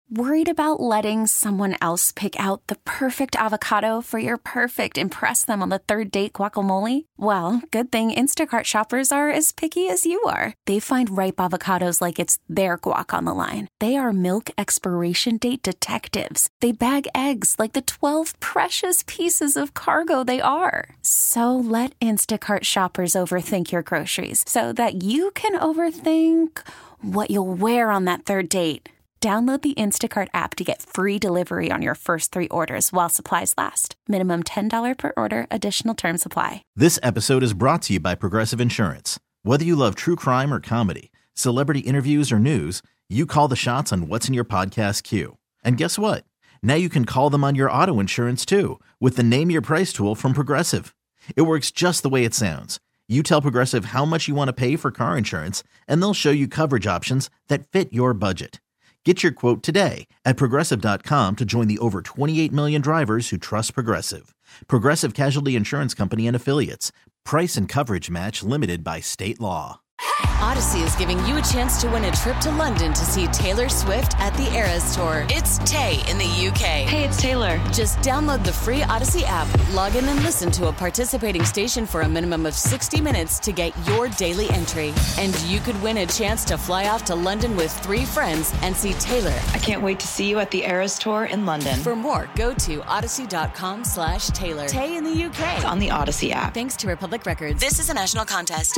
Worried about letting someone else pick out the perfect avocado for your perfect impress them on the third date guacamole? Well, good thing Instacart shoppers are as picky as you are. They find ripe avocados like it's their guac on the line. They are milk expiration date detectives. They bag eggs like the 12 precious pieces of cargo they are. So let Instacart shoppers overthink your groceries so that you can overthink what you'll wear on that third date. Download the Instacart app to get free delivery on your first 3 orders while supplies last. Minimum $10 per order. Additional terms apply. This episode is brought to you by Progressive Insurance. Whether you love true crime or comedy, celebrity interviews or news, you call the shots on what's in your podcast queue. And guess what? Now you can call them on your auto insurance too with the Name Your Price tool from Progressive. It works just the way it sounds. You tell Progressive how much you want to pay for car insurance, and they'll show you coverage options that fit your budget. Get your quote today at Progressive.com to join the over 28 million drivers who trust Progressive. Progressive Casualty Insurance Company and Affiliates. Price and coverage match limited by state law. Odyssey is giving you a chance to win a trip to London to see Taylor Swift at the Eras Tour. It's Tay in the UK. Hey, it's Taylor. Just download the free Odyssey app, log in and listen to a participating station for a minimum of 60 minutes to get your daily entry. And you could win a chance to fly off to London with 3 friends and see Taylor. I can't wait to see you at the Eras Tour in London. For more, go to odyssey.com/Taylor. Tay in the UK. It's on the Odyssey app. Thanks to Republic Records. This is a national contest.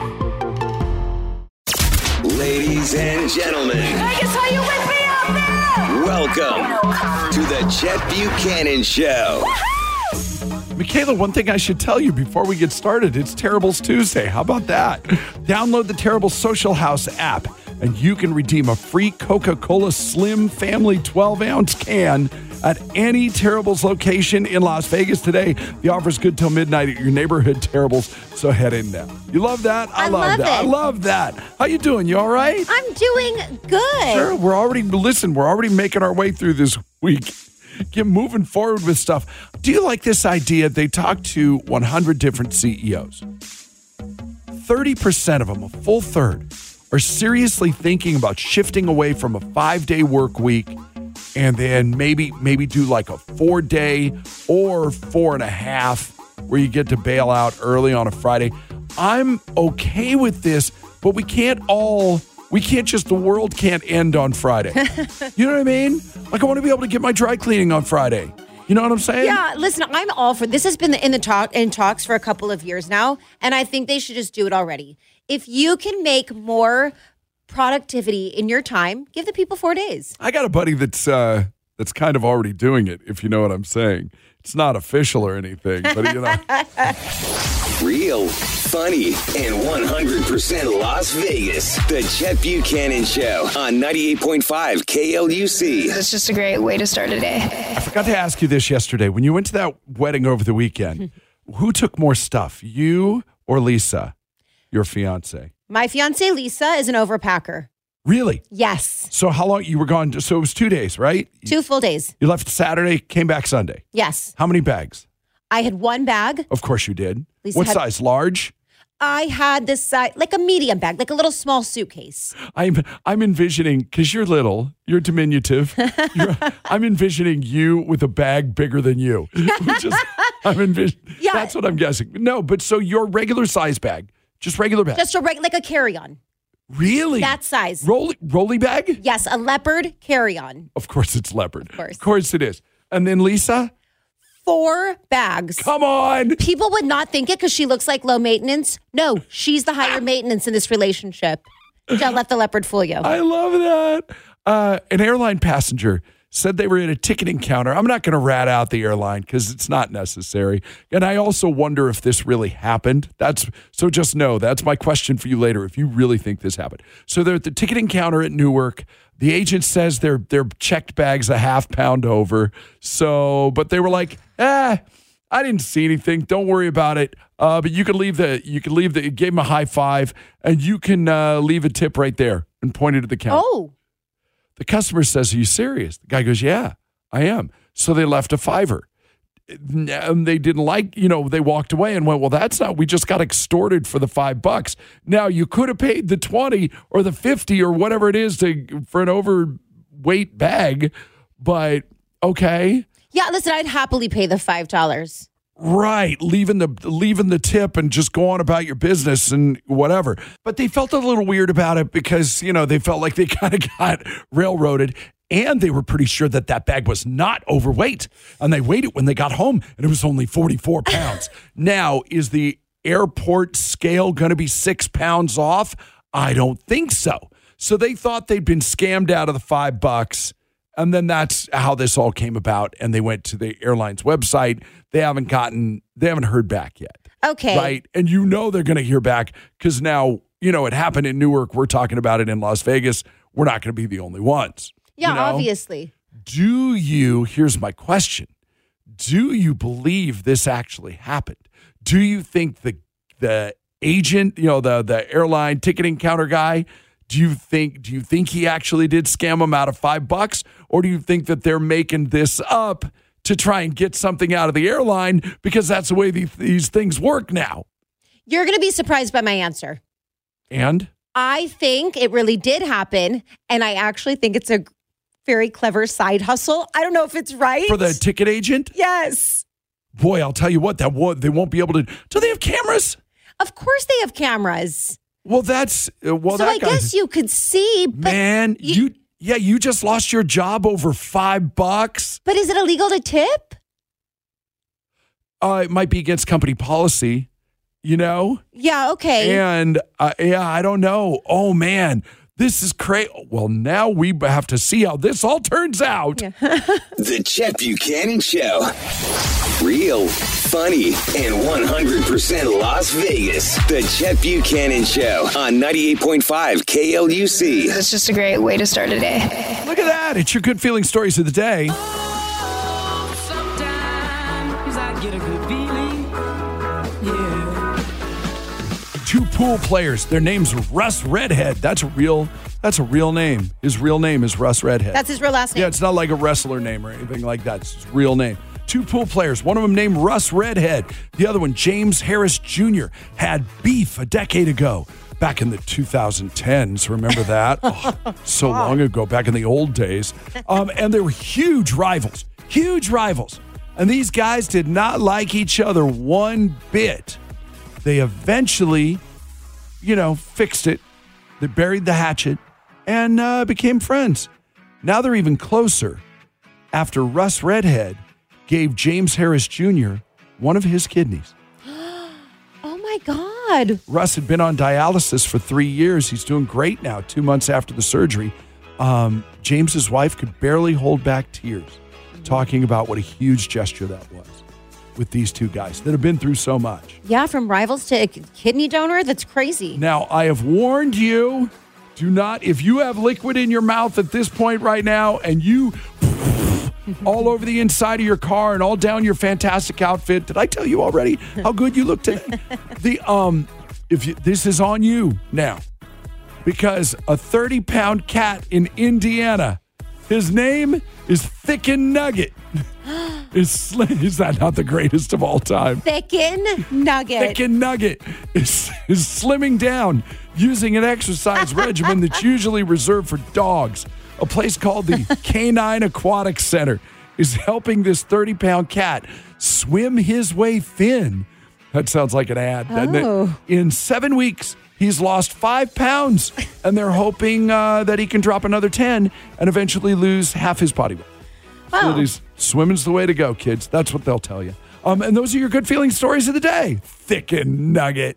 Ladies and gentlemen, Vegas, are you with me out there? welcome to the Chet Buchanan Show. Michaela, one thing I should tell you before we get started, it's Terribles Tuesday. How about that? Download the Terrible Social House app, and you can redeem a free Coca-Cola Slim Family 12-ounce can at any Terribles location in Las Vegas today. The offer's good till midnight at your neighborhood Terribles, so head in now. You love that? I love that. I love that. How you doing? You all right? I'm doing good. Sure. We're already making our way through this week. Get moving forward with stuff. Do you like this idea? They talked to 100 different CEOs. 30% of them, a full third, are seriously thinking about shifting away from a 5-day work week and then maybe do like a 4-day or 4.5 where you get to bail out early on a Friday. I'm okay with this, but the world can't end on Friday. You know what I mean? Like, I want to be able to get my dry cleaning on Friday. You know what I'm saying? Yeah, listen, I'm all for this. Has been in talks for a couple of years now, and I think they should just do it already. If you can make more productivity in your time, give the people 4 days. I got a buddy that's kind of already doing it, if you know what I'm saying. It's not official or anything, but you know. Real, funny, and 100% Las Vegas. The Chet Buchanan Show on 98.5 KLUC. It's just a great way to start a day. I forgot to ask you this yesterday. When you went to that wedding over the weekend, who took more stuff, you or Lisa, your fiance? My fiance, Lisa, is an overpacker. Really? Yes. So how long you were gone? So it was 2 days, right? 2 full days. You left Saturday, came back Sunday. Yes. How many bags? I had 1 bag. Of course you did. Lisa what had- size? Large? I had this size, like a medium bag, like a little small suitcase. I'm envisioning, because you're little, you're diminutive. I'm envisioning you with a bag bigger than you. Yeah. That's what I'm guessing. No, but so your regular size bag, just regular bag. Just like a carry-on. Really? That size. Rolly bag? Yes, a leopard carry-on. Of course it's leopard. Of course it is. And then Lisa? 4 bags. Come on. People would not think it because she looks like low maintenance. No, she's the higher maintenance in this relationship. Don't let the leopard fool you. I love that. An airline passenger said they were at a ticketing counter. I'm not going to rat out the airline because it's not necessary. And I also wonder if this really happened. So just know, that's my question for you later, if you really think this happened. So they're at the ticketing counter at Newark. The agent says their checked bag's a half pound over. But they were like, I didn't see anything. Don't worry about it. But you can leave gave him a high five, and you can leave a tip right there, and pointed at the counter. Oh. The customer says, "Are you serious?" The guy goes, "Yeah, I am." So they left a $5. And they didn't they walked away and went, "Well, that's not, we just got extorted for the $5. Now you could have paid the 20 or the 50 or whatever it is for an over weight bag, but okay. Yeah, listen, I'd happily pay the $5. Right, leaving the tip and just go on about your business and whatever. But they felt a little weird about it because, they felt like they kind of got railroaded. And they were pretty sure that bag was not overweight. And they weighed it when they got home, and it was only 44 pounds. Now, is the airport scale going to be 6 pounds off? I don't think so. So they thought they'd been scammed out of the $5. And then that's how this all came about. And they went to the airline's website. They haven't heard back yet. Okay. Right. And they're going to hear back because now, it happened in Newark. We're talking about it in Las Vegas. We're not going to be the only ones. Yeah, obviously. Here's my question. Do you believe this actually happened? Do you think the agent, the airline ticketing counter guy, do you think he actually did scam them out of $5? Or do you think that they're making this up to try and get something out of the airline because that's the way these things work now? You're going to be surprised by my answer. And? I think it really did happen, and I actually think it's a very clever side hustle. I don't know if it's right. For the ticket agent? Yes. Boy, I'll tell you what, they won't be able to. Do they have cameras? Of course they have cameras. Well, so I guess you could see. But man, you just lost your job over $5. But is it illegal to tip? It might be against company policy, Yeah, okay. And I don't know. Oh, man. This is crazy. Well, now we have to see how this all turns out. Yeah. The Chet Buchanan Show. Real, funny, and 100% Las Vegas. The Chet Buchanan Show on 98.5 KLUC. It's just a great way to start a day. Look at that. It's your good feeling stories of the day. Sometimes I get a good feeling. Yeah. Two pool players. Their name's Russ Redhead. That's a real name. His real name is Russ Redhead. That's his real last name. Yeah, it's not like a wrestler name or anything like that. It's his real name. Two pool players. One of them named Russ Redhead. The other one, James Harris Jr., had beef a decade ago. Back in the 2010s. Remember that? So long ago, back in the old days. And they were huge rivals. Huge rivals. And these guys did not like each other one bit. They eventually, fixed it. They buried the hatchet and became friends. Now they're even closer after Russ Redhead gave James Harris Jr. one of his kidneys. Oh, my God. Russ had been on dialysis for 3 years. He's doing great now, 2 months after the surgery. James's wife could barely hold back tears talking about what a huge gesture that was with these two guys that have been through so much. Yeah, from rivals to a kidney donor. That's crazy. Now, I have warned you, do not, if you have liquid in your mouth at this point right now and you all over the inside of your car and all down your fantastic outfit, did I tell you already how good you look today? This is on you now because a 30-pound cat in Indiana, his name is Thicken Nugget. Is that not the greatest of all time? Thicken Nugget. Thicken Nugget is slimming down using an exercise regimen that's usually reserved for dogs. A place called the Canine Aquatic Center is helping this 30-pound cat swim his way thin. That sounds like an ad, doesn't it? In 7 weeks, he's lost 5 pounds, and they're hoping that he can drop another 10 and eventually lose half his body weight. So swimming's the way to go, kids. That's what they'll tell you. And those are your good feeling stories of the day. Thicken Nugget.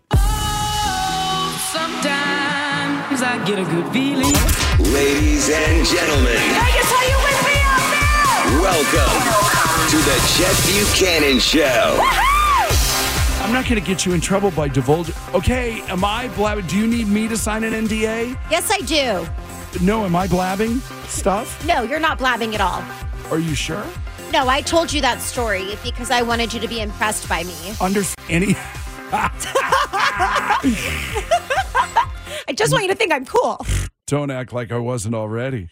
Sometimes I get a good feeling. Ladies and gentlemen. Vegas, are you with me out there? Welcome to the Chet Buchanan Show. I'm not going to get you in trouble by divulging. Okay, am I blabbing? Do you need me to sign an NDA? Yes, I do. No, am I blabbing stuff? No, you're not blabbing at all. Are you sure? No, I told you that story because I wanted you to be impressed by me. I just want you to think I'm cool. Don't act like I wasn't already.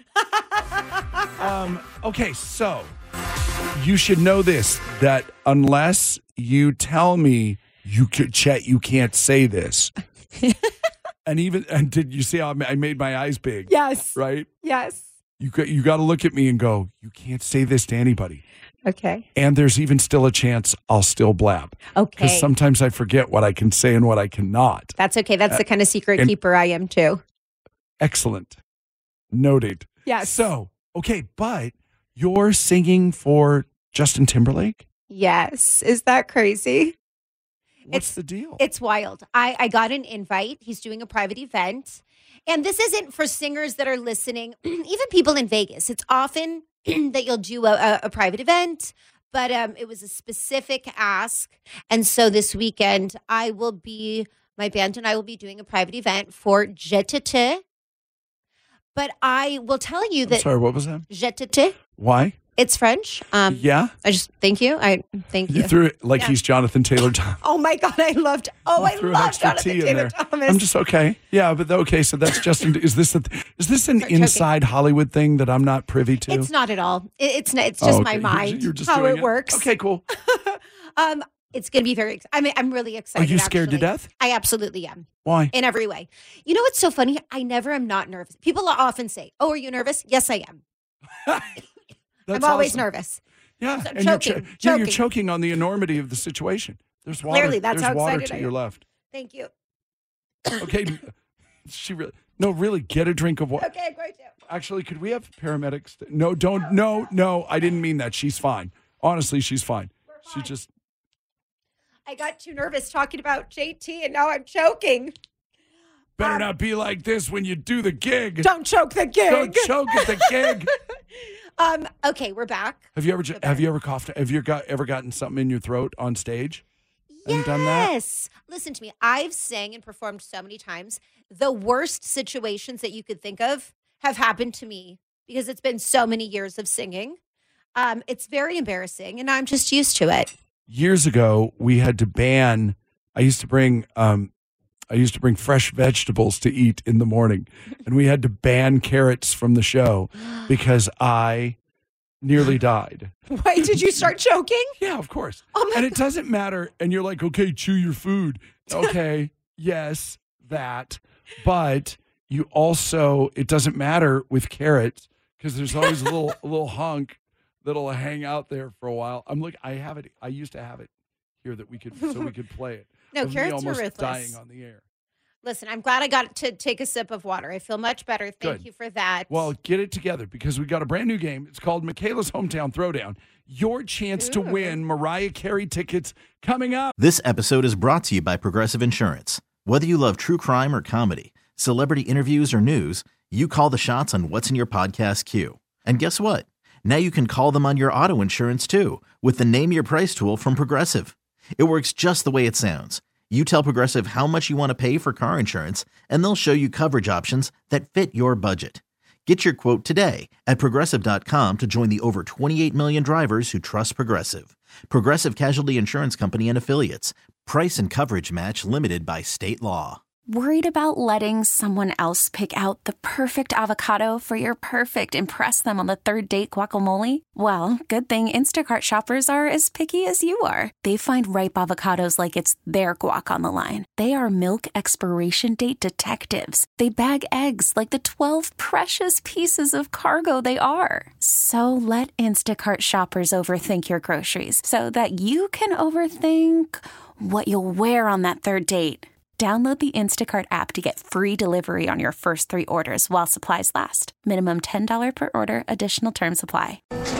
Okay, so you should know this, that unless you tell me Chet, you can't say this. And did you see how I made my eyes big? Yes. Right? Yes. You got to look at me and go, you can't say this to anybody. Okay. And there's even still a chance I'll still blab. Okay. Because sometimes I forget what I can say and what I cannot. That's okay. That's the kind of secret keeper I am too. Excellent. Noted. Yes. So, okay, but you're singing for Justin Timberlake? Yes. Is that crazy? What's the deal? It's wild. I got an invite. He's doing a private event. And this isn't for singers that are listening, even people in Vegas. It's often that you'll do a private event, but it was a specific ask. And so this weekend, my band and I will be doing a private event for Jetete. But I will tell you that. Sorry, what was that? Jetete. Why? It's French. Yeah. I just thank you. Thank you. You threw it like he's Jonathan Taylor Thomas. Oh my God, I loved. Oh, I love Jonathan Taylor Thomas. I'm just okay. Yeah, but okay. So that's Justin. Is this an inside Hollywood thing that I'm not privy to? It's not at all. It's not. It's just my mind. You're just how doing it works. Okay, cool. It's going to be very. I'm really excited. Are you scared to death? I absolutely am. Why? In every way. You know what's so funny? I never am not nervous. People often say, "Oh, are you nervous?" Yes, I am. I'm always nervous. Yeah, So and you're choking on the enormity of the situation. There's water. Clearly, that's There's how water excited to I your am. left. Thank you. Okay, really get a drink of water. Okay, I'm going to. Actually, could we have paramedics? No, I didn't mean that. She's fine. Honestly, she's fine. She just. I got too nervous talking about JT, and now I'm choking. Better not be like this when you do the gig. Don't choke the gig. Don't choke at the gig. Okay, we're back. Have you ever coughed? Have you ever gotten something in your throat on stage? Yes. Have you done that? Listen to me. I've sang and performed so many times. The worst situations that you could think of have happened to me because it's been so many years of singing. It's very embarrassing, and I'm just used to it. Years ago, we had to ban. I used to bring fresh vegetables to eat in the morning, and we had to ban carrots from the show because I nearly died. Why did you start choking? Yeah, of course. Oh and it doesn't matter. And you're like, okay, chew your food. Okay, yes, that. But you also, it doesn't matter with carrots because there's always a little hunk that'll hang out there for a while. I have it. I used to have it here that we could play it. No, carrots are almost ruthless. Dying on the air. Listen, I'm glad I got to take a sip of water. I feel much better. Thank Good. you for that. Well, get it together because we got a brand new game. It's called Michaela's Hometown Throwdown. Your chance to win Mariah Carey tickets coming up. This episode is brought to you by Progressive Insurance. Whether you love true crime or comedy, celebrity interviews or news, you call the shots on what's in your podcast queue. And guess what? Now you can call them on your auto insurance too with the Name Your Price tool from Progressive. It works just the way it sounds. You tell Progressive how much you want to pay for car insurance, and they'll show you coverage options that fit your budget. Get your quote today at Progressive.com to join the over 28 million drivers who trust Progressive. Progressive Casualty Insurance Company and Affiliates. Price and coverage match limited by state law. Worried about letting someone else pick out the perfect avocado for your perfect impress them on the third date guacamole? Well, good thing Instacart shoppers are as picky as you are. They find ripe avocados like it's their guac on the line. They are milk expiration date detectives. They bag eggs like the 12 precious pieces of cargo they are. So let Instacart shoppers overthink your groceries so that you can overthink what you'll wear on that third date. Download the Instacart app to get free delivery on your first 3 orders while supplies last. Minimum $10 per order. Additional terms apply.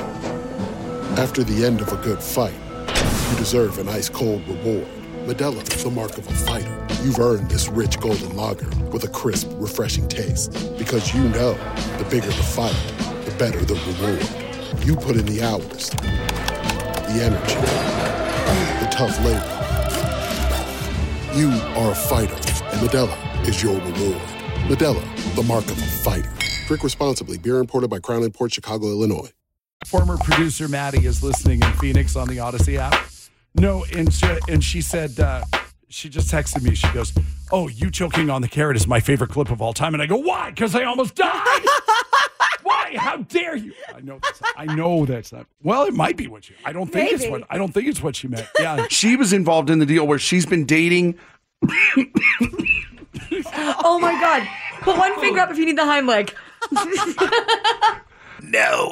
After the end of a good fight, you deserve an ice-cold reward. Modelo is the mark of a fighter. You've earned this rich golden lager with a crisp, refreshing taste. Because you know, the bigger the fight, the better the reward. You put in the hours, the energy, the tough labor. You are a fighter, and Modelo is your reward. Modelo, the mark of a fighter. Drink responsibly. Beer imported by Crown Imports, Chicago, Illinois. Former producer Maddie is listening in Phoenix on the Odyssey app. No, and she said, she just texted me. She goes, "Oh, you choking on the carrot is my favorite clip of all time." And I go, "Why? Because I almost died." Why? How dare you? I know that's not. Well, it might be what you. I don't think it's what she meant. Yeah, she was involved in the deal where she's been dating. Oh my God! Put one finger up if you need the Heimlich. No.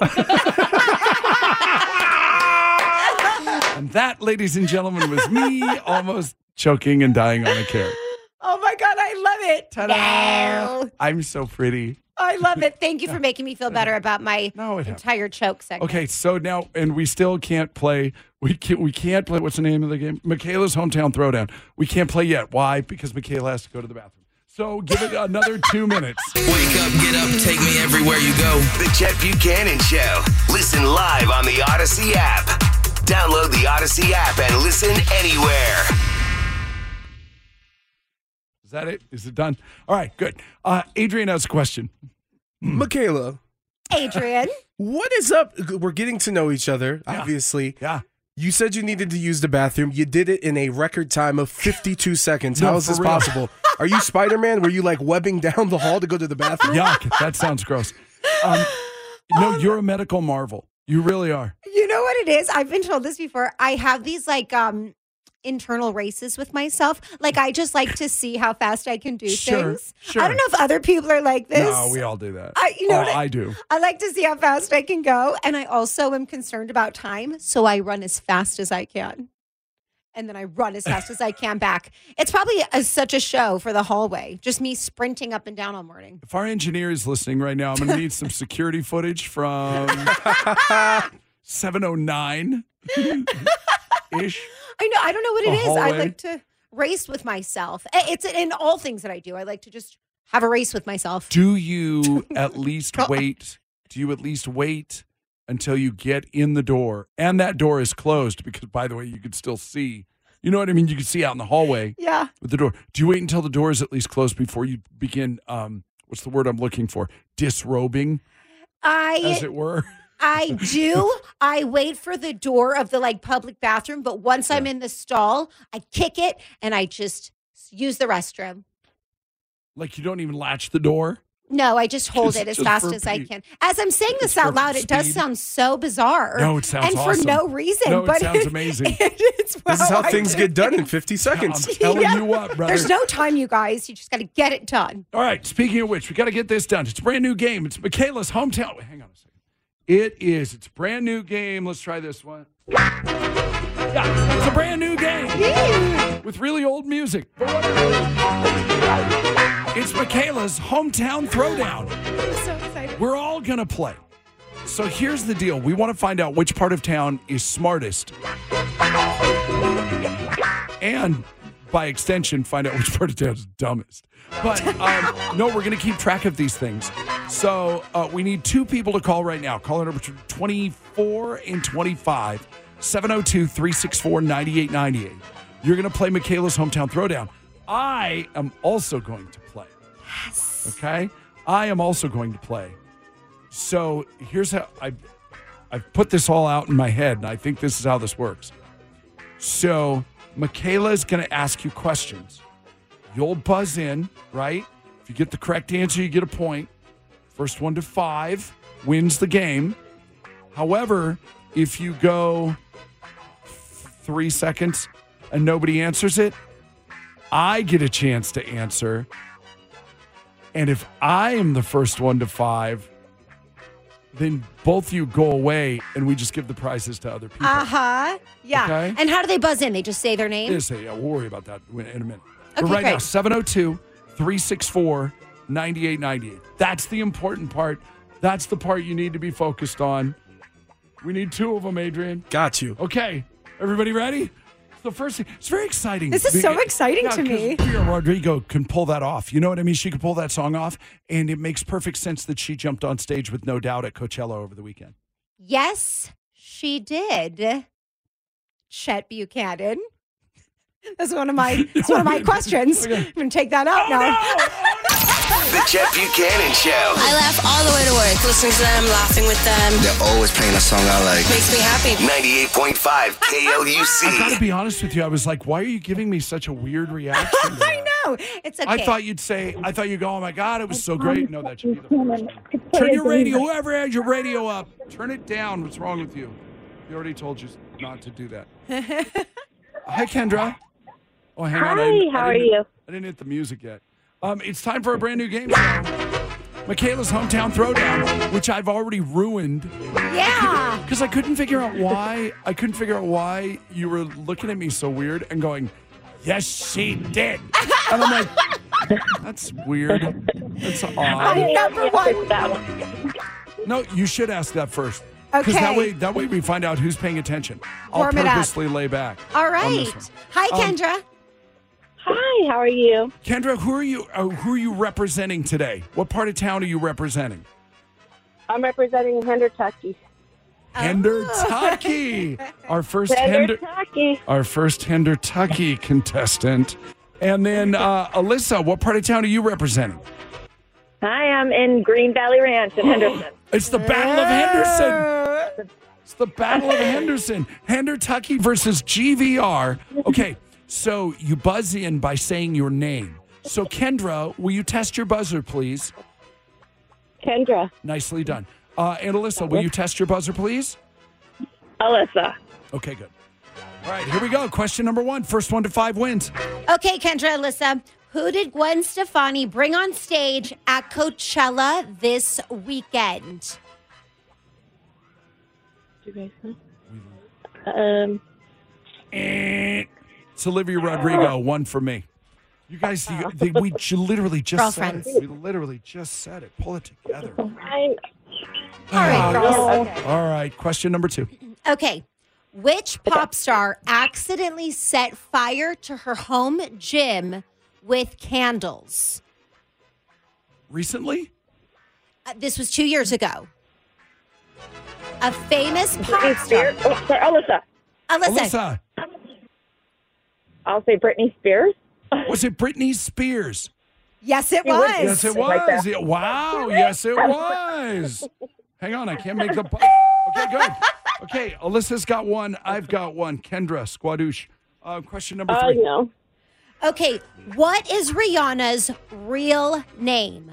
And that, ladies and gentlemen, was me almost choking and dying on a carrot. Oh my God, I love it. Ta-da! No. I'm so pretty. I love it. Thank you for making me feel better about my entire choke segment. Okay, so now, and we still can't play. We can't play. What's the name of the game? Michaela's Hometown Throwdown. We can't play yet. Why? Because Michaela has to go to the bathroom. So give it another 2 minutes. Wake up, get up, take me everywhere you go. The Chet Buchanan Show. Listen live on the Odyssey app. Download the Odyssey app and listen anywhere. Is that it? Is it done? All right, good. Adrian has a question. Michaela. Adrian. What is up? We're getting to know each other, obviously. Yeah. You said you needed to use the bathroom. You did it in a record time of 52 seconds. How is this possible? Are you Spider-Man? Were you like webbing down the hall to go to the bathroom? Yuck. That sounds gross. No, you're a medical marvel. You really are. You know what it is? I've been told this before. I have these like internal races with myself. Like I just like to see how fast I can do things. Sure. I don't know if other people are like this. No, we all do that. I do. I like to see how fast I can go. And I also am concerned about time. So I run as fast as I can. And then I run as fast as I can back. It's probably such a show for the hallway. Just me sprinting up and down all morning. If our engineer is listening right now, I'm going to need some security footage from 7:09-ish. I know. I don't know what it is. Hallway. I like to race with myself. It's in all things that I do. I like to just have a race with myself. Do you at least wait? Do you at least wait until you get in the door and that door is closed? Because, by the way, you could still see. You know what I mean? You can see out in the hallway. Yeah. With the door. Do you wait until the door is at least closed before you begin? What's the word I'm looking for? Disrobing, as it were. I do. I wait for the door of the public bathroom, but once I'm in the stall, I kick it and I just use the restroom. Like you don't even latch the door? No, I just hold it as fast as I can. As I'm saying this out loud, it does sound so bizarre. No, it sounds awesome. And for no reason. No, but it sounds amazing. This is how things get done in 50 seconds. I'm telling you what, brother. There's no time, you guys. You just got to get it done. All right, speaking of which, we got to get this done. It's a brand new game. It's Michaela's Hometown. Wait, hang on a second. It is. It's a brand new game. Let's try this one. Yeah, it's a brand new game with really old music. It's Michaela's Hometown Throwdown. I'm so excited. We're all going to play. So here's the deal. We want to find out which part of town is smartest. And by extension, find out which part of town is dumbest. But no, we're going to keep track of these things. So we need two people to call right now. Call it over to 24 and 25, 702-364-9898. You're going to play Michaela's Hometown Throwdown. I am also going to play. Yes. Okay? I am also going to play. So here's how I've put this all out in my head, and I think this is how this works. So Michaela is going to ask you questions. You'll buzz in, right? If you get the correct answer, you get a point. First one to 5 wins the game. However, if you go 3 seconds and nobody answers it, I get a chance to answer. And if I am the first one to 5, then both of you go away and we just give the prizes to other people. Uh-huh. Yeah. Okay? And how do they buzz in? They just say their name? They say, yeah, we'll worry about that in a minute. Okay, but right great. now, 702-364-9898. That's the important part. That's the part you need to be focused on. We need 2 of them, Adrian. Got you. Okay. Everybody ready? The first thing, it's very exciting. This is so exciting to me. Olivia Rodrigo can pull that off. You know what I mean? She can pull that song off, and it makes perfect sense that she jumped on stage with No Doubt at Coachella over the weekend. Yes, she did. Chet Buchanan. That's one of my questions. Okay. I'm going to take that out now. The Chet Buchanan Show. I laugh all the way to work, listening to them, laughing with them. They're always playing a song I like. Makes me happy. 98.5 KLUC. I got to be honest with you. I was like, why are you giving me such a weird reaction to that? I know. It's okay. I thought you'd go, oh my God, it was so great. No, that should be the first one. Turn your radio, whoever has your radio up, turn it down. What's wrong with you? We already told you not to do that. Hi, Kendra. Oh, hang on. Hi, how are you? I didn't hit the music yet. It's time for a brand new game show. Michaela's Hometown Throwdown, which I've already ruined. Yeah. Because I couldn't figure out why you were looking at me so weird and going, yes, she did. And I'm like, that's weird. That's odd. Number one. No, you should ask that first. Because that way we find out who's paying attention. I'll purposely lay back. All right. Hi, Kendra. Hi, how are you? Kendra, who are you representing today? What part of town are you representing? I'm representing Hendertucky. Hendertucky. Our first Hendertucky contestant. And then Alyssa, what part of town are you representing? Hi, I'm in Green Valley Ranch in Henderson. It's the Battle of Henderson. It's the Battle of Henderson. Hendertucky versus GVR. Okay, so you buzz in by saying your name. So, Kendra, will you test your buzzer, please? Kendra. Nicely done. And Alyssa, will you test your buzzer, please? Alyssa. Okay, good. All right, here we go. Question number 1. First 1 to 5 wins. Okay, Kendra, Alyssa. Who did Gwen Stefani bring on stage at Coachella this weekend? It's Olivia Rodrigo. 1 for me. You guys, we literally just said it. We literally just said it. Pull it together. All right, girls. Okay. All right, question number 2. Okay. Which pop star accidentally set fire to her home gym with candles? Recently? This was 2 years ago. A famous pop star. Oh, sorry, Alyssa. Alyssa. I'll say Britney Spears. Was it Britney Spears? Yes, it was. Yes, it was. Wow. Yes, it was. Hang on. I can't make the... Okay, good. Okay, Alyssa's got 1. I've got 1. Kendra, Squadouche. Question number 3. No. Okay, what is Rihanna's real name?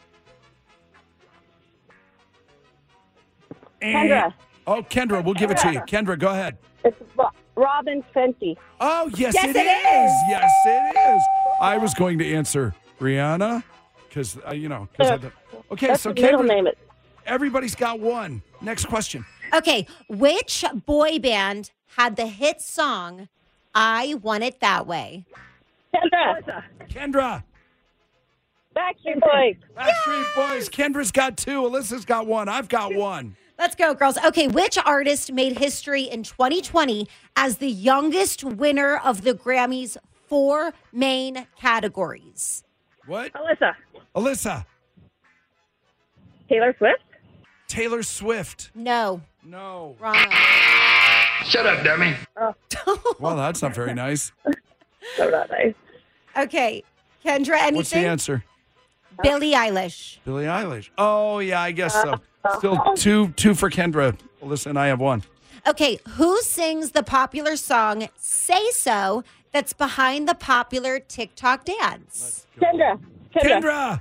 Kendra. Oh, Kendra, we'll give it to you. Kendra, go ahead. It's Robin Fenty. Oh, yes, it is. Yes, it is. I was going to answer Rihanna because, okay, That's so the middle Kendra, name. Everybody's got 1. Next question. Okay, which boy band had the hit song I Want It That Way? Kendra. Backstreet Boys. Backstreet Boys. Kendra's got 2. Alyssa's got 1. I've got 1. Let's go, girls. Okay, which artist made history in 2020 as the youngest winner of the Grammys' 4 main categories? What? Alyssa. Taylor Swift? Taylor Swift. No. Wrong. Shut up, dummy. Oh. Well, that's not very nice. So not nice. Okay, Kendra, anything? What's the answer? Billie Eilish. Billie Eilish. Oh, yeah, I guess so. Still two for Kendra. Alyssa and I have 1. Okay, who sings the popular song Say So that's behind the popular TikTok dance? Kendra. Kendra.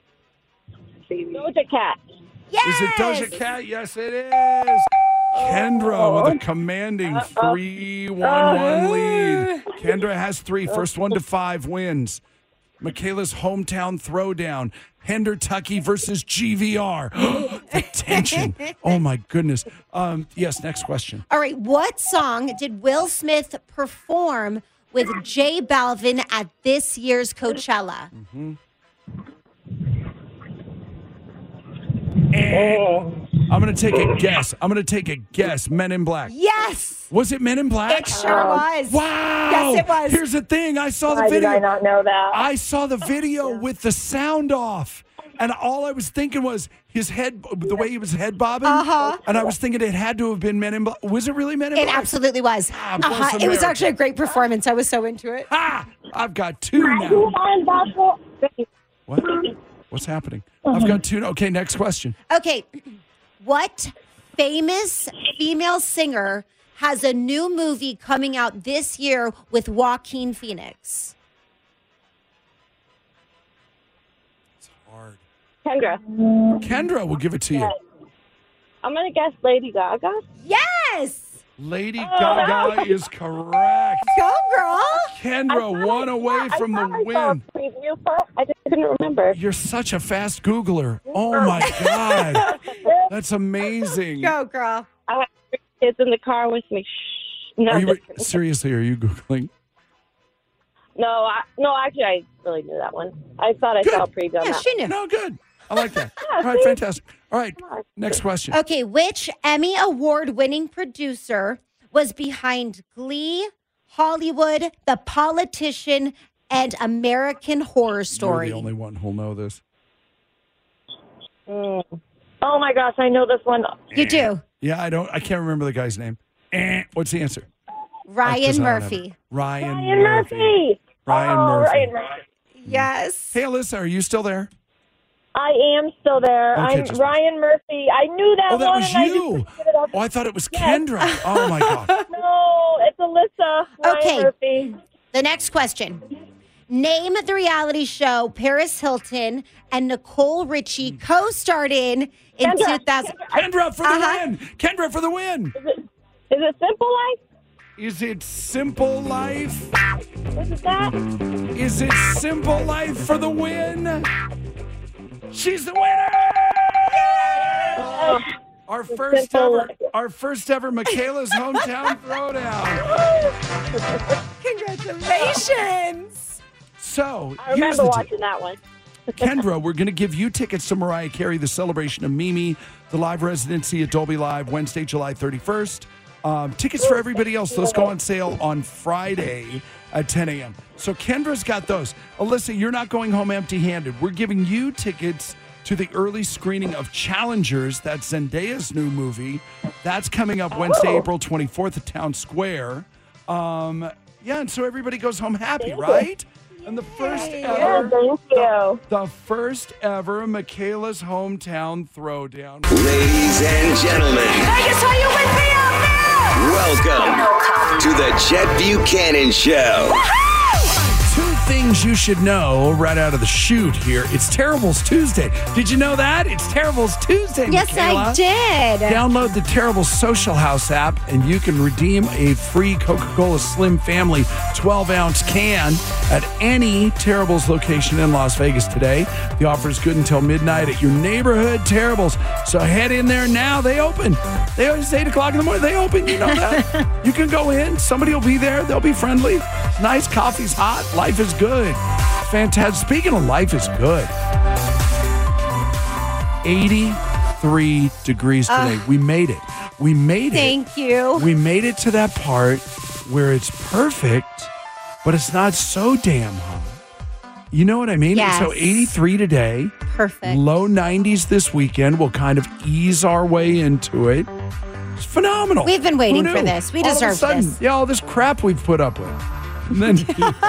Doja Cat. Yes! Is it Doja Cat? Yes, it is. Kendra with a commanding 3-1-1 lead. Kendra has 3. First 1 to 5 wins. Michaela's Hometown Throwdown. Hendertucky versus GVR. The tension. Oh, my goodness. Yes, next question. All right, what song did Will Smith perform with J Balvin at this year's Coachella? Mm-hmm. I'm going to take a guess. Men in Black. Yes. Was it Men in Black? It sure was. Wow. Yes, it was. Here's the thing. I saw the Why video. did I not know that? I saw the video with the sound off. And all I was thinking was his head, the way he was head bobbing. Uh-huh. And I was thinking it had to have been Men in Black. Was it really Men in It Black? absolutely was. It was actually a great performance. I was so into it. I've got 2 now. What? What's happening? I've got 2. Okay, next question. Okay. What famous female singer has a new movie coming out this year with Joaquin Phoenix? It's hard. Kendra. We'll give it to you. I'm going to guess Lady Gaga. Yes. Lady Gaga is correct. Go, girl. Kendra, 1 away from the win. I just couldn't remember. You're such a fast Googler. Oh, my God. That's amazing. Go, girl. I have 3 kids in the car with me. No, Seriously, are you Googling? No, actually, I really knew that one. I thought I saw a preview on that. She knew. No, good. I like that. Yeah, All right, see? fantastic. All right, next question. Okay, which Emmy Award-winning producer was behind Glee, Hollywood, The Politician, and American Horror Story? You're the only one who'll know this. Oh my gosh, I know this one. You do. Yeah, I can't remember the guy's name. What's the answer? Ryan Murphy. Ryan Murphy. Ryan Murphy. Yes. Hey, Alyssa, are you still there? I am still there. Okay, I'm Ryan Murphy. I knew that Oh, that one. was and you. Oh, I thought it was Kendra. Oh, my God. No, it's Alyssa. Ryan Murphy. The next question. Name the reality show Paris Hilton and Nicole Richie co-starred in 2000. Kendra for the win. Kendra for the win. Is it Simple Life? Is it Simple Life? Is it that? Is it Simple Life for the win? She's the winner! Our first ever Michaela's Hometown Throwdown. Congratulations! So, I remember watching that one. Kendra, we're going to give you tickets to Mariah Carey, the celebration of Mimi, the live residency at Dolby Live, Wednesday, July 31st. Tickets for everybody else, those go on sale on Friday at 10 a.m. So Kendra's got those. Alyssa, you're not going home empty-handed. We're giving you tickets to the early screening of Challengers, that's Zendaya's new movie. That's coming up Wednesday, April 24th at Town Square. And so everybody goes home happy, right? And the first ever, the first ever Michaela's Hometown Throwdown. Ladies and gentlemen, Vegas, are you with me out there? welcome to the Chet Buchanan Show. Two things you should know right out of the chute here. It's Terribles Tuesday. Did you know that? It's Terribles Tuesday, Yes, Michaela. I did. Download the Terribles Social House app, and you can redeem a free Coca-Cola Slim Family 12-ounce can at any Terribles location in Las Vegas today. The offer is good until midnight at your neighborhood Terribles. So head in there now. They open. It's 8 o'clock in the morning. They open. You know that. You can go in. Somebody will be there. They'll be friendly. Nice. Coffee's hot. Life is good. Fantastic. Speaking of life is good. 83 degrees today. We made it. We made it. Thank you. We made it to that part where it's perfect, but it's not so damn hot. You know what I mean? Yes. So 83 today. Perfect. Low 90s this weekend. We'll kind of ease our way into it. It's phenomenal. We've been waiting Who for knew? this. We All of a deserve sudden, this. Yeah, all this crap we've put up with. And then,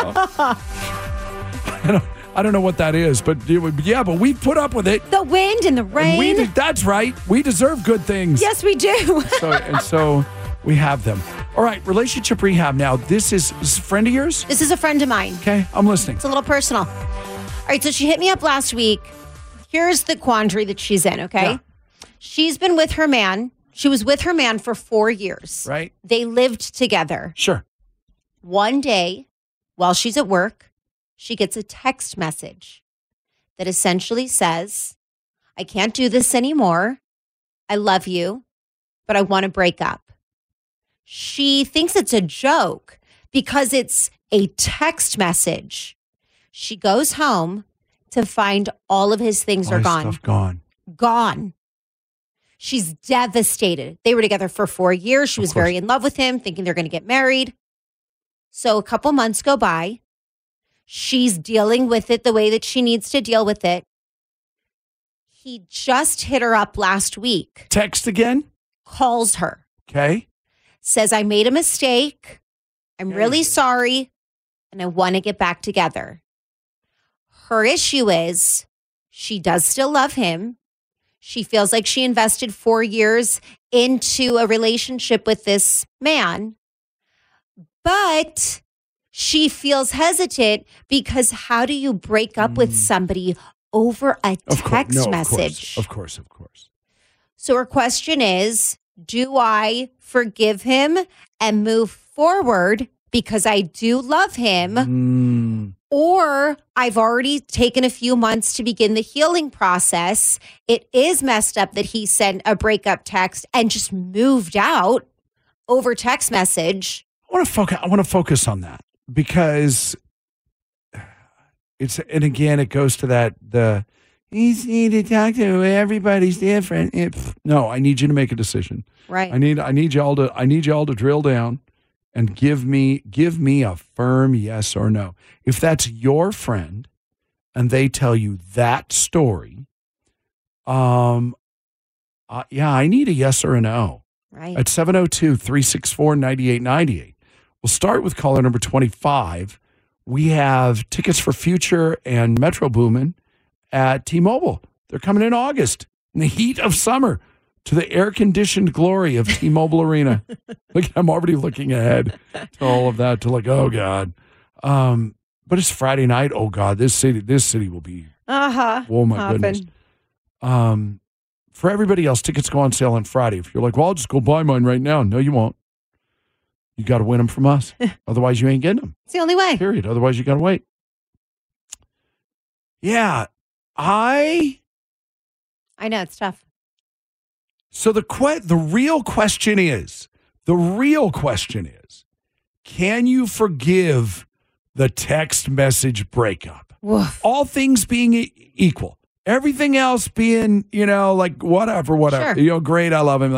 I don't know what that is, but we put up with it. The wind and the rain. And that's right. We deserve good things. Yes, we do. So we have them. All right, relationship rehab now. This is a friend of yours? This is a friend of mine. Okay, I'm listening. It's a little personal. All right, so she hit me up last week. Here's the quandary that she's in, okay? Yeah. She's been with her man. She was with her man for 4 years. Right. They lived together. Sure. One day, while she's at work, she gets a text message that essentially says, I can't do this anymore. I love you, but I want to break up. She thinks it's a joke because it's a text message. She goes home to find all of his things are gone. Stuff gone. Gone. She's devastated. They were together for 4 years. She was very in love with him, thinking they're going to get married. So a couple months go by. She's dealing with it the way that she needs to deal with it. He just hit her up last week. Text again? Calls her. Okay. Says, I made a mistake. I'm really sorry. And I want to get back together. Her issue is she does still love him. She feels like she invested 4 years into a relationship with this man. But she feels hesitant because how do you break up with somebody over a text message? Of course. So her question is, do I forgive him and move forward because I do love him? Or I've already taken a few months to begin the healing process. It is messed up that he sent a breakup text and just moved out over text message. I want to focus on that because and again, it goes to that, you need to talk to everybody's different. No, I need you to make a decision. Right. I need y'all to drill down and give me a firm yes or no. If that's your friend and they tell you that story, I need a yes or a no. Right. At 702-364-9898. We'll start with caller number 25. We have tickets for Future and Metro Boomin at T-Mobile. They're coming in August in the heat of summer to the air-conditioned glory of T-Mobile Arena. Look, I'm already looking ahead to all of that, to oh, God. But it's Friday night. Oh, God, this city will be, oh, my goodness. For everybody else, tickets go on sale on Friday. If you're like, well, I'll just go buy mine right now. No, you won't. You got to win them from us. Otherwise, you ain't getting them. It's the only way. Period. Otherwise, you got to wait. Yeah. I know, it's tough. So the real question is, can you forgive the text message breakup? Woof. All things being equal. Everything else being, whatever. Sure. Great, I love him.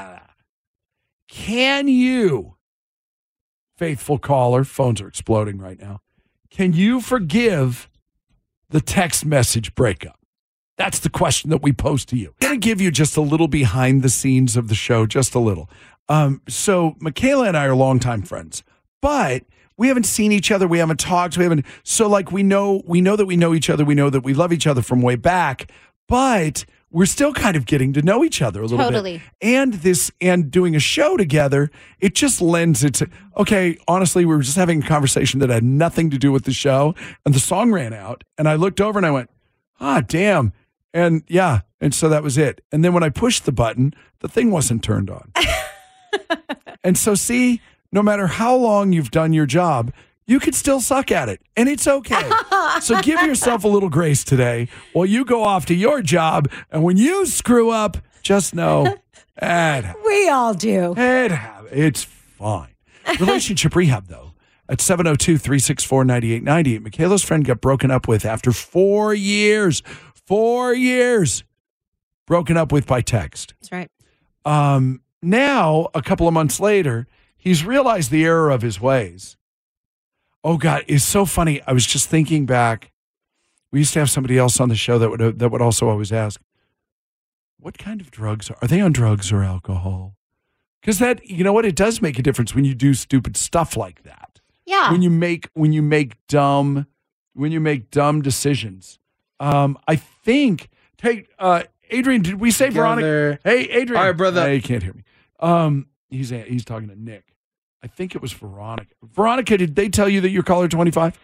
Can you, faithful caller, phones are exploding right now, can you forgive the text message breakup? That's the question that we pose to you. I'm going to give you just a little behind the scenes of the show, just a little. So Michaela and I are longtime friends, but we haven't seen each other. We haven't talked. We know that we know each other. We know that we love each other from way back, but we're still kind of getting to know each other a little bit. And doing a show together, it just lends it to, okay, honestly, we were just having a conversation that had nothing to do with the show, and the song ran out, and I looked over and I went, damn. And so that was it. And then when I pushed the button, the thing wasn't turned on. And so see, no matter how long you've done your job, you could still suck at it. And it's okay. So give yourself a little grace today while you go off to your job. And when you screw up, just know we all do. It's fine. Relationship rehab, though. At 702-364-9898, Michaela's friend got broken up with after 4 years. 4 years. Broken up with by text. That's right. Now, a couple of months later, he's realized the error of his ways. Oh, God, it's so funny. I was just thinking back. We used to have somebody else on the show that would also always ask, what kind of drugs are they on, drugs or alcohol? Because that, it does make a difference when you do stupid stuff like that. Yeah. When you make dumb decisions. I think. Hey, Adrian, did we say Veronica? Hey, Adrian. All right, brother. Hey, he can't hear me. He's talking to Nick. I think it was Veronica. Veronica, did they tell you that you're caller 25?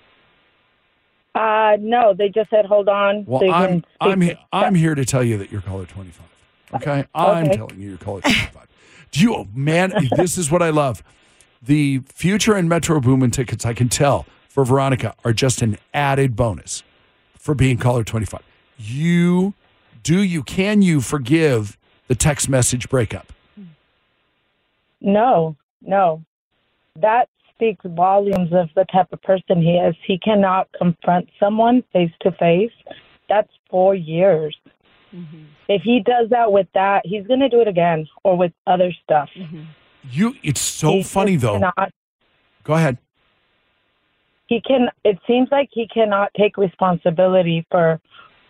No, they just said hold on. Well, I'm here to tell you that you're caller 25. Okay, I'm telling you you're caller 25. This is what I love. The Future and Metro Boomin tickets, I can tell, for Veronica are just an added bonus for being caller 25. Can you forgive the text message breakup? No. That speaks volumes of the type of person he is. He cannot confront someone face to face. That's 4 years. Mm-hmm. If he does that with that, he's going to do it again or with other stuff. Mm-hmm. It's so funny, though. Go ahead. It seems like he cannot take responsibility for,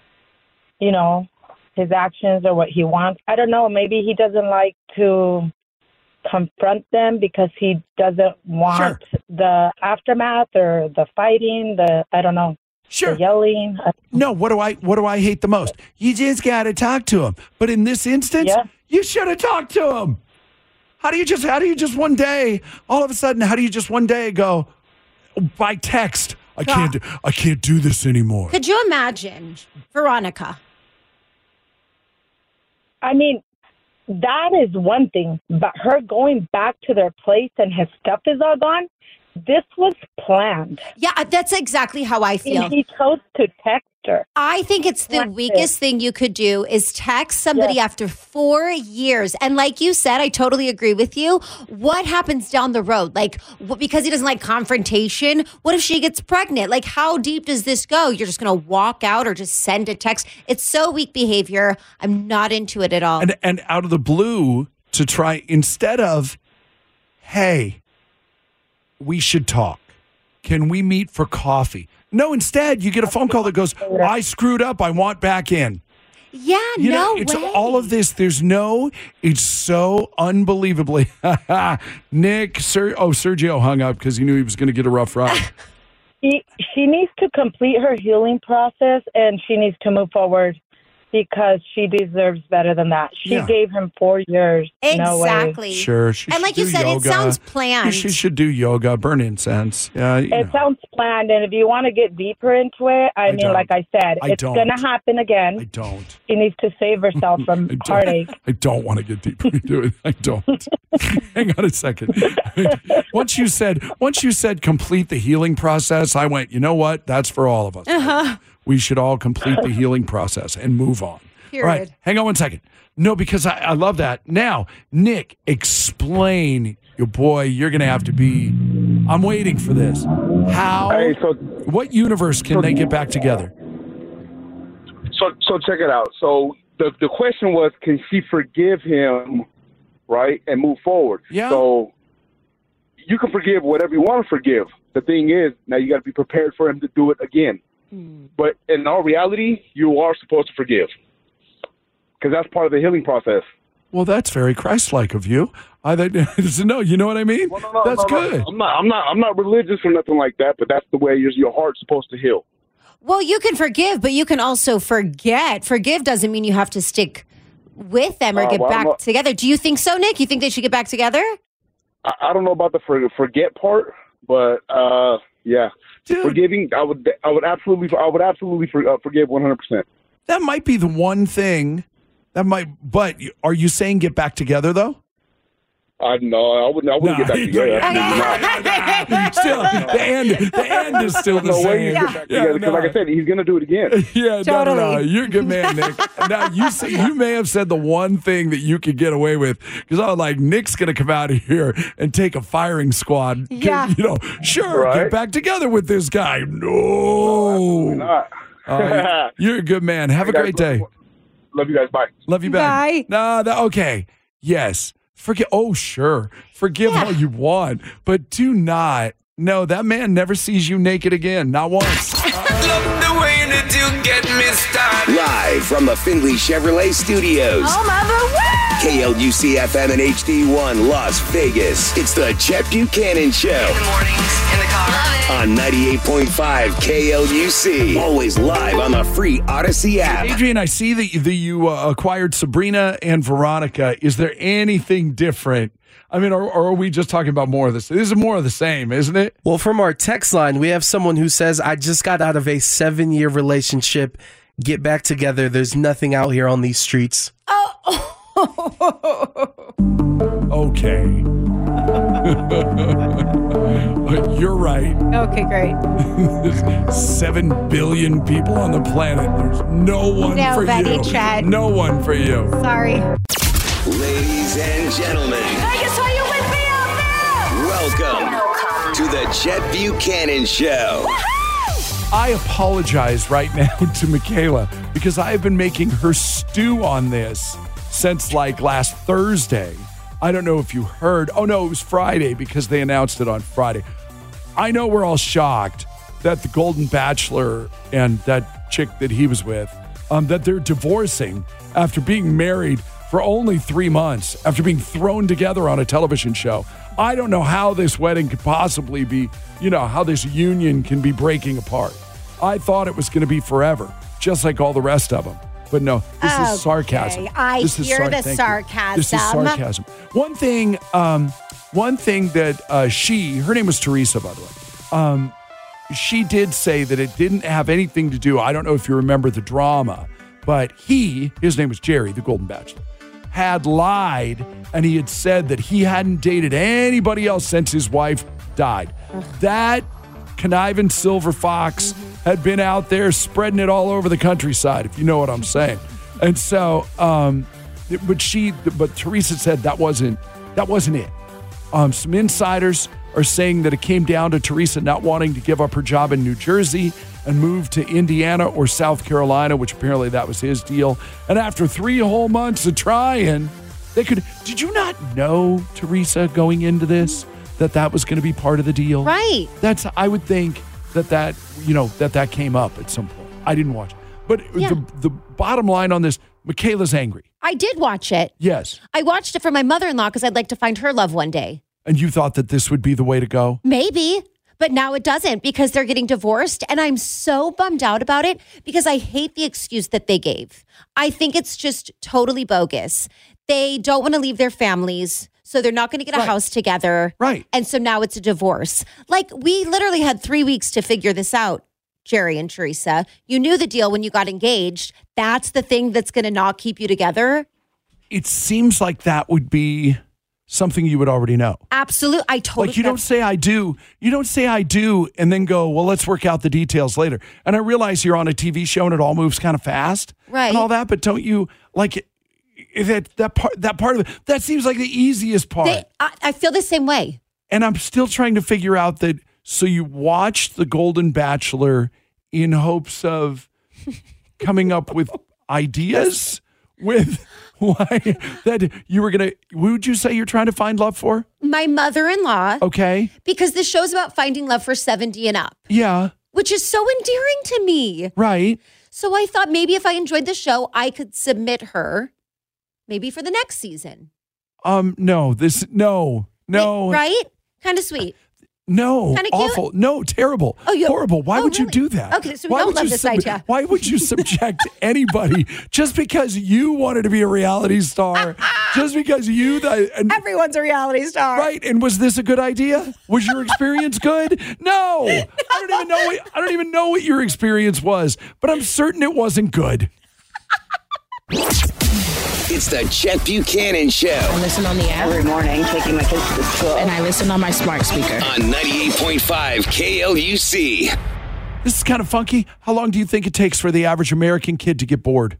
his actions or what he wants. I don't know. Maybe he doesn't like to confront them because he doesn't want the aftermath or the fighting, I don't know. Sure. The yelling. No, what do I hate the most? You just got to talk to him. But in this instance, you should have talked to him. How do you just one day, all of a sudden, go by text, I can't do this anymore. Could you imagine Veronica? I mean, that is one thing, but her going back to their place and his stuff is all gone, This was planned. Yeah, that's exactly how I feel. He chose to text her. I think it's the weakest thing you could do is text somebody after 4 years. And like you said, I totally agree with you. What happens down the road? Like, because he doesn't like confrontation, what if she gets pregnant? Like, how deep does this go? You're just going to walk out or just send a text? It's so weak behavior. I'm not into it at all. And out of the blue to try, instead of, hey, we should talk. Can we meet for coffee? No, instead, you get a phone call that goes, I screwed up. I want back in. Yeah, It's way. all of this. It's so unbelievably. Nick, Sergio hung up because he knew he was going to get a rough ride. She needs to complete her healing process, and she needs to move forward because she deserves better than that. She gave him 4 years. Exactly. No way. Sure. And like you said, yoga. it sounds planned. She should do yoga, burn incense. Yeah, it sounds planned, and if you want to get deeper into it, I mean, like I said, it's going to happen again. I don't. She needs to save herself from heartache. I don't want to get deeper into it. I don't. Hang on a second. Once you said complete the healing process, I went, you know what? That's for all of us. Uh-huh. We should all complete the healing process and move on. Period. All right, hang on one second. No, because I love that. Now, Nick, explain, your boy, you're going to have to be, I'm waiting for this. What universe can they get back together? So check it out. So the question was, can she forgive him, right, and move forward? Yeah. So you can forgive whatever you want to forgive. The thing is, now you got to be prepared for him to do it again. But in all reality, you are supposed to forgive because that's part of the healing process. Well, that's very Christ-like of you. No, you know what I mean? That's good. I'm not religious or nothing like that, but that's the way your heart's supposed to heal. Well, you can forgive, but you can also forget. Forgive doesn't mean you have to stick with them or get back together. Do you think so, Nick? You think they should get back together? I don't know about the forget part, but yeah. Dude. Forgiving, I would absolutely forgive 100%. That might be the one thing but are you saying get back together though? No, I wouldn't get back together. Still, the end is still the same. Because like I said, he's going to do it again. Yeah, totally. No, you're a good man, Nick. Now, you may have said the one thing that you could get away with, because I was like, Nick's going to come out of here and take a firing squad. Yeah. Get back together with this guy. No. Not. You're a good man. Have a great day. Love you guys. Bye. Love you back. No, okay. Yes. Forgive all you want, but do not. No, that man never sees you naked again. Not once. Love the way that you get me started. Live from the Findlay Chevrolet Studios. Oh, mother, KLUC FM and HD1 Las Vegas. It's the Chet Buchanan Show. In the mornings, in the car. On 98.5 KLUC. Always live on the free Odyssey app. Adrian, I see that you acquired Sabrina and Veronica. Is there anything different? I mean, or are we just talking about more of this? This is more of the same, isn't it? Well, from our text line, we have someone who says, I just got out of a 7-year relationship. Get back together. There's nothing out here on these streets. Okay. You're right. Okay, great. There's 7 billion people on the planet. There's no one for you. Chad. No one for you. Sorry. Ladies and gentlemen. Vegas, are you with me out there? Welcome to the Chet Buchanan Show. I apologize right now to Michaela because I have been making her stew on this since like last Thursday. I don't know if you heard. Oh, no, it was Friday because they announced it on Friday. I know we're all shocked that the Golden Bachelor and that chick that he was with, that they're divorcing after being married for only 3 months, after being thrown together on a television show. I don't know how this wedding could possibly be, how this union can be breaking apart. I thought it was going to be forever, just like all the rest of them. But no, this is sarcasm. I hear the sarcasm. This is sarcasm. One thing that her name was Teresa, by the way. She did say that it didn't have anything to do. I don't know if you remember the drama, but his name was Jerry, the Golden Bachelor, had lied, and he had said that he hadn't dated anybody else since his wife died. That conniving silver fox had been out there spreading it all over the countryside, if you know what I'm saying. And so, but Teresa said that wasn't it. Some insiders are saying that it came down to Teresa not wanting to give up her job in New Jersey and move to Indiana or South Carolina, which apparently that was his deal. And after 3 whole months of trying, did you not know, Teresa, going into this, that was going to be part of the deal? Right. I would think that came up at some point. I didn't watch it. But the bottom line on this, Michaela's angry. I did watch it. Yes. I watched it for my mother-in-law because I'd like to find her love one day. And you thought that this would be the way to go? Maybe. But now it doesn't because they're getting divorced. And I'm so bummed out about it because I hate the excuse that they gave. I think it's just totally bogus. They don't want to leave their families, so they're not going to get a house together. Right. And so now it's a divorce. Like, we literally had 3 weeks to figure this out, Jerry and Teresa. You knew the deal when you got engaged. That's the thing that's going to not keep you together. It seems like that would be something you would already know. Absolutely. I totally. Like, you don't say I do. You don't say I do and then go, well, let's work out the details later. And I realize you're on a TV show and it all moves kind of fast. Right. And all that, but don't you like that part of it? That seems like the easiest part. I feel the same way. And I'm still trying to figure out that. So you watched The Golden Bachelor in hopes of coming up with ideas with why that you were going to, who would you say you're trying to find love for? My mother-in-law. Okay. Because the show's about finding love for 70 and up. Yeah. Which is so endearing to me. Right. So I thought maybe if I enjoyed the show, I could submit her maybe for the next season. No. Right? Kind of sweet. No, Kinda awful. cute? No, terrible. Horrible. Why would you do that? Okay, so we don't love this idea. Why would you subject anybody just because you wanted to be a reality star? Just because everyone's a reality star. Right. And was this a good idea? Was your experience good? No. I don't even know what your experience was, but I'm certain it wasn't good. It's the Chet Buchanan Show. I listen on the app every morning, taking my kids to school. And I listen on my smart speaker. On 98.5 KLUC. This is kind of funky. How long do you think it takes for the average American kid to get bored?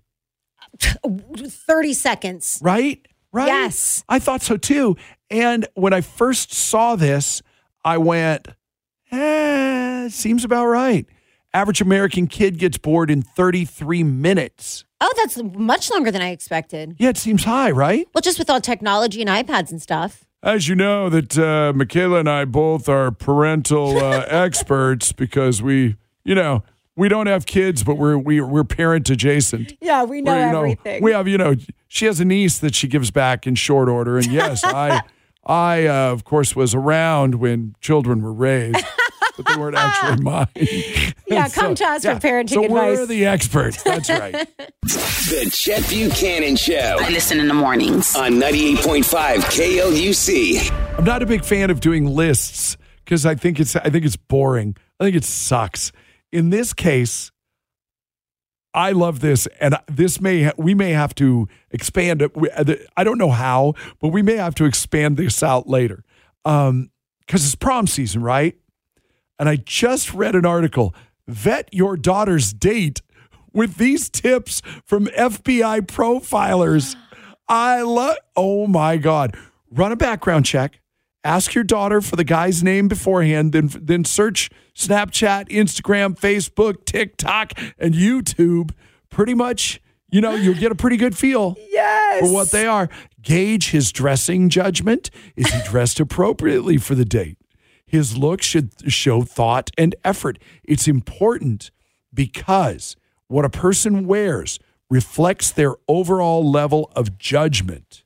30 seconds. Right? Yes. I thought so too. And when I first saw this, I went, seems about right. Average American kid gets bored in 33 minutes. Oh, that's much longer than I expected. Yeah, it seems high, right? Well, just with all technology and iPads and stuff. As you know, that Michaela and I both are parental experts because we don't have kids, but we're parent adjacent. Yeah, we know everything. We have, she has a niece that she gives back in short order. And yes, I of course, was around when children were raised. But they weren't actually mine. Yeah, come to us for parenting advice. So we're the experts. That's right. The Chet Buchanan Show. I listen in the mornings. On 98.5 KLUC. I'm not a big fan of doing lists because I think it's boring. I think it sucks. In this case, I love this, and we may have to expand it. I don't know how, but we may have to expand this out later because it's prom season, right? And I just read an article, vet your daughter's date with these tips from FBI profilers. Oh my God. Run a background check. Ask your daughter for the guy's name beforehand, then search Snapchat, Instagram, Facebook, TikTok, and YouTube. Pretty much, you'll get a pretty good feel for what they are. Gauge his dressing judgment. Is he dressed appropriately for the date? His look should show thought and effort. It's important because what a person wears reflects their overall level of judgment.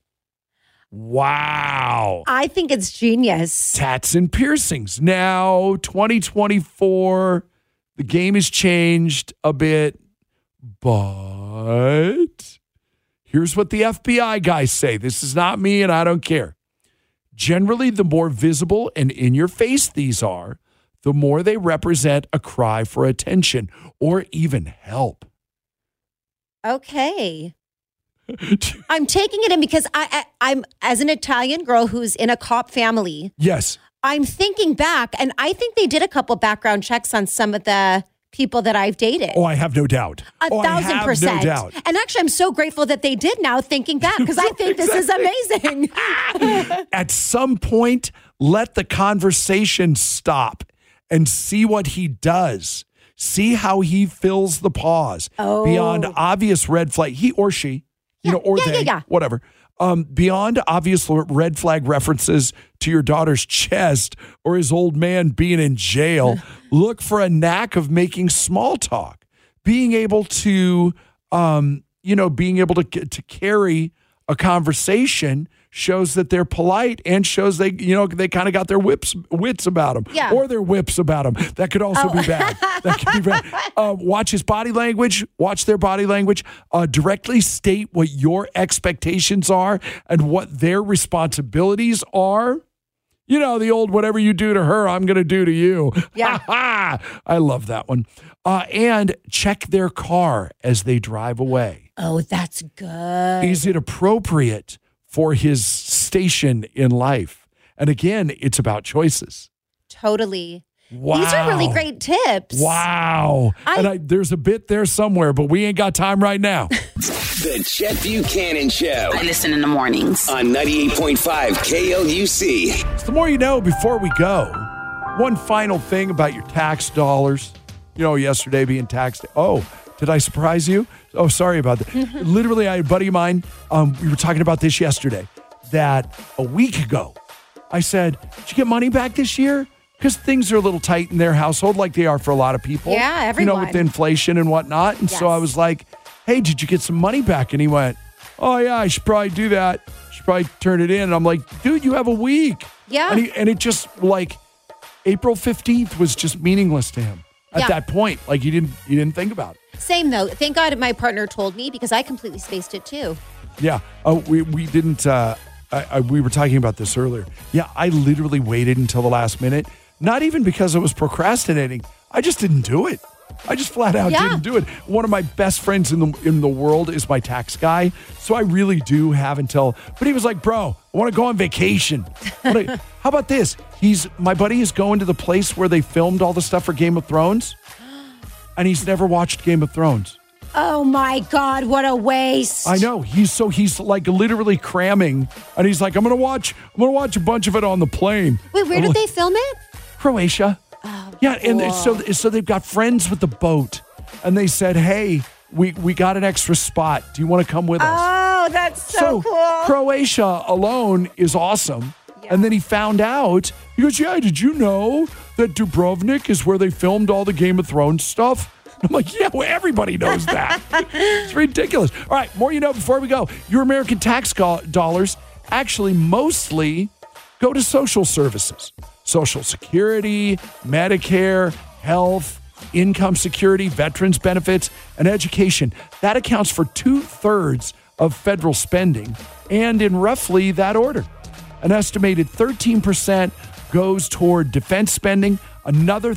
Wow. I think it's genius. Tats and piercings. Now, 2024, the game has changed a bit, but here's what the FBI guys say. This is not me, and I don't care. Generally, the more visible and in your face these are, the more they represent a cry for attention or even help. Okay. I'm taking it in because I'm as an Italian girl who's in a cop family. Yes. I'm thinking back, and I think they did a couple background checks on some of the people that I've dated. Oh, I have no doubt. 1,000%. No doubt. And actually, I'm so grateful that they did now, thinking back, because I think this is amazing. At some point, let the conversation stop and see what he does. See how he fills the pause. Beyond obvious red flag, he or she, or they, whatever. Beyond obvious red flag references to your daughter's chest or his old man being in jail, look for a knack of making small talk, being able to, to carry a conversation shows that they're polite and shows they kind of got their wits about them, or their whips about them. That could also be bad. That could be bad. Watch his body language. Watch their body language. Directly state what your expectations are and what their responsibilities are. The old whatever you do to her, I'm going to do to you. Yeah. I love that one. And check their car as they drive away. Oh, that's good. Is it appropriate for his station in life? And again, it's about choices. Totally. Wow. These are really great tips. Wow. There's a bit there somewhere, but we ain't got time right now. The Chet Buchanan Show. I listen in the mornings. On 98.5 KLUC. So the more you know before we go, one final thing about your tax dollars. Yesterday being taxed. Oh, did I surprise you? Oh, sorry about that. Literally, I had a buddy of mine. We were talking about this yesterday, that a week ago, I said, did you get money back this year? Because things are a little tight in their household like they are for a lot of people. Yeah, everyone. With inflation and whatnot. And so I was like, hey, did you get some money back? And he went, oh, yeah, I should probably do that. I should probably turn it in. And I'm like, dude, you have a week. Yeah. And it just April 15th was just meaningless to him at that point. Like you didn't think about it. Same though. Thank God my partner told me, because I completely spaced it too. Yeah. We didn't. We were talking about this earlier. Yeah. I literally waited until the last minute. Not even because I was procrastinating. I just didn't do it. I just flat out didn't do it. One of my best friends in the world is my tax guy. So I really do have until. But he was like, bro, I want to go on vacation. How about this? My buddy is going to the place where they filmed all the stuff for Game of Thrones. And he's never watched Game of Thrones. Oh my God, what a waste. I know. He's like literally cramming. And he's like, I'm gonna watch a bunch of it on the plane. Wait, where did they film it? Croatia. Oh, yeah, cool. And so they've got friends with the boat. And they said, hey, we got an extra spot. Do you want to come with us? Oh, that's so cool. Croatia alone is awesome. Yeah. And then he found out, he goes, yeah, did you know that Dubrovnik is where they filmed all the Game of Thrones stuff? I'm like, yeah, well, everybody knows that. It's ridiculous. All right, more you know before we go. Your American tax dollars actually mostly go to social services. Social Security, Medicare, health, income security, veterans benefits, and education. That accounts for 2/3 of federal spending, and in roughly that order. An estimated 13% goes toward defense spending. Another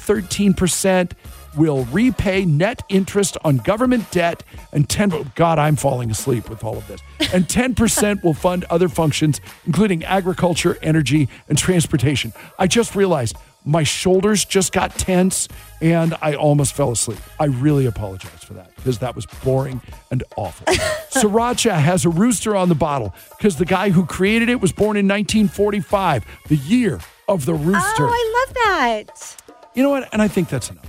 13% will repay net interest on government debt, and God, I'm falling asleep with all of this. And 10% will fund other functions, including agriculture, energy, and transportation. I just realized my shoulders just got tense, and I almost fell asleep. I really apologize for that, because that was boring and awful. Sriracha has a rooster on the bottle, because the guy who created it was born in 1945, the year of the rooster. Oh, I love that. You know what? And I think that's enough.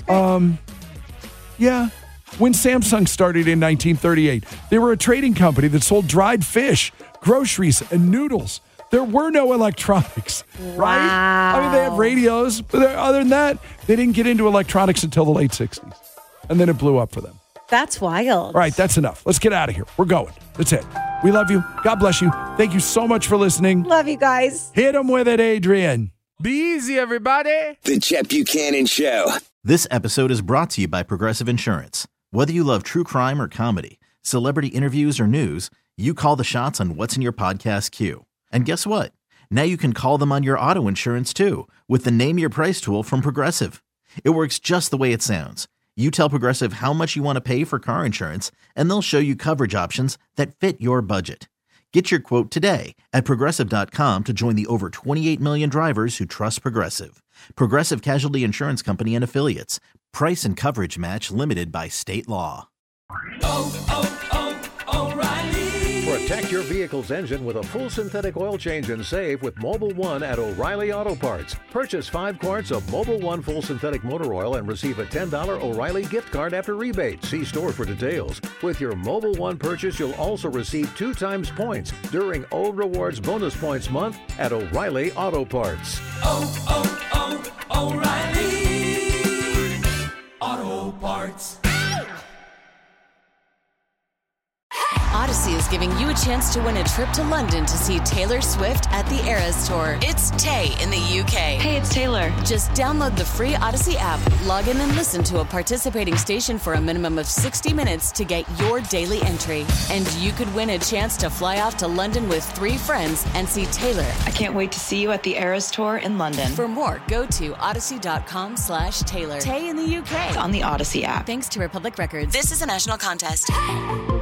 Yeah. When Samsung started in 1938, they were a trading company that sold dried fish, groceries, and noodles. There were no electronics, right? I mean, they had radios, but other than that, they didn't get into electronics until the late 60s. And then it blew up for them. That's wild. All right, that's enough. Let's get out of here. We're going. That's it. We love you. God bless you. Thank you so much for listening. Love you guys. Hit them with it, Adrian. Be easy, everybody. The Chet Buchanan Show. This episode is brought to you by Progressive Insurance. Whether you love true crime or comedy, celebrity interviews or news, you call the shots on what's in your podcast queue. And guess what? Now you can call them on your auto insurance too, with the Name Your Price tool from Progressive. It works just the way it sounds. You tell Progressive how much you want to pay for car insurance, and they'll show you coverage options that fit your budget. Get your quote today at Progressive.com to join the over 28 million drivers who trust Progressive. Progressive Casualty Insurance Company and Affiliates. Price and coverage match limited by state law. O'Reilly. Protect your vehicle's engine with a full synthetic oil change and save with Mobil 1 at O'Reilly Auto Parts. Purchase 5 quarts of Mobil 1 full synthetic motor oil and receive a $10 O'Reilly gift card after rebate. See store for details. With your Mobil 1 purchase, you'll also receive 2 times points during O Rewards Bonus Points Month at O'Reilly Auto Parts. O'Reilly Auto Parts. Odyssey is giving you a chance to win a trip to London to see Taylor Swift at the Eras Tour. It's Tay in the UK. Hey, it's Taylor. Just download the free Odyssey app, log in and listen to a participating station for a minimum of 60 minutes to get your daily entry. And you could win a chance to fly off to London with 3 friends and see Taylor. I can't wait to see you at the Eras Tour in London. For more, go to odyssey.com/Taylor. Tay in the UK. It's on the Odyssey app. Thanks to Republic Records. This is a national contest.